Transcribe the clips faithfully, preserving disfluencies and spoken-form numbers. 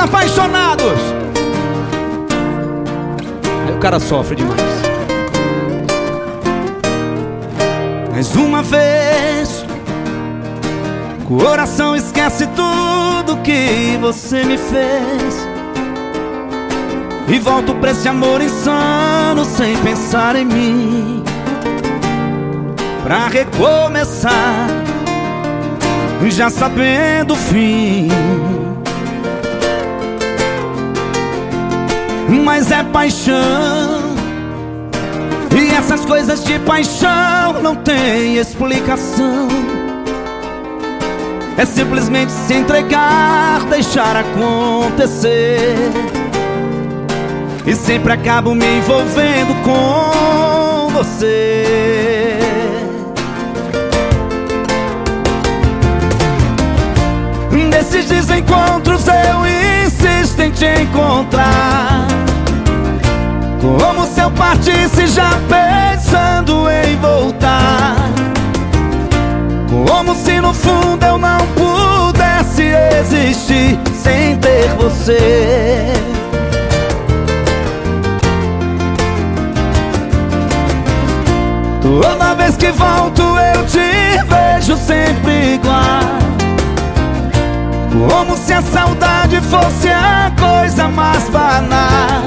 apaixonados. Aí o cara sofre demais. Mais uma vez, o coração esquece tudo que você me fez e volto pra esse amor insano sem pensar em mim, pra recomeçar, já sabendo o fim. Mas é paixão, e essas coisas de paixão não tem explicação. É simplesmente se entregar, deixar acontecer, e sempre acabo me envolvendo com você. Nesses desencontros eu insisto em te encontrar, como se eu partisse já pensando em voltar, como se no fundo eu não pudesse existir sem ter você. Toda vez que volto eu te vejo sempre igual, como se a saudade fosse a coisa mais banal,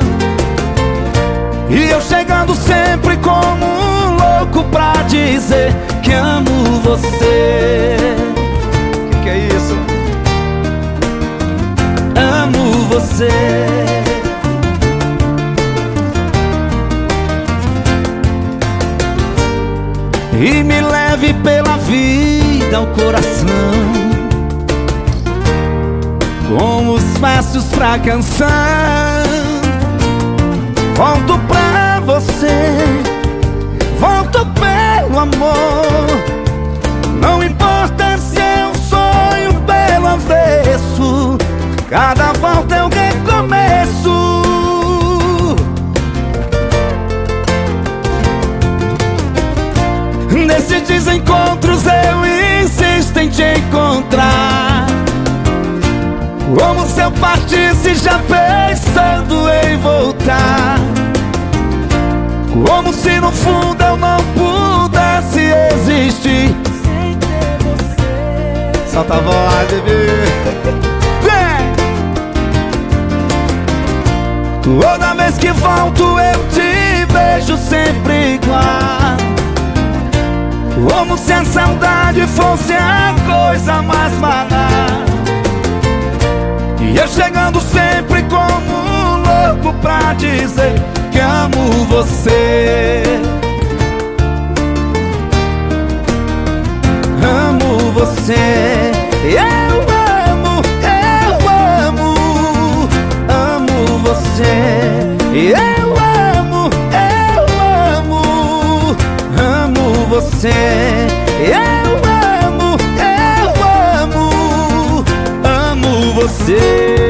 e eu chegando sempre como um louco pra dizer que amo você. Que que é isso? Amo você. E me leve pela vida ao coração, com os versos pra canção. Volto pra você, volto pelo amor. Não importa se é um sonho pelo avesso, cada volta é um recomeço. Nesses desencontros eu insisto em te encontrar, como se eu partisse já pensando em voltar, como se no fundo eu não pudesse existir sem ter você. Solta a voz, bebê. Toda vez que volto eu te vejo sempre igual, como se a saudade fosse a coisa mais banal, e eu chegando sempre como um louco pra dizer que amo você. Amo você. Eu amo, eu amo, amo você. Eu amo, eu amo, amo você. Eu amo, eu amo, amo você.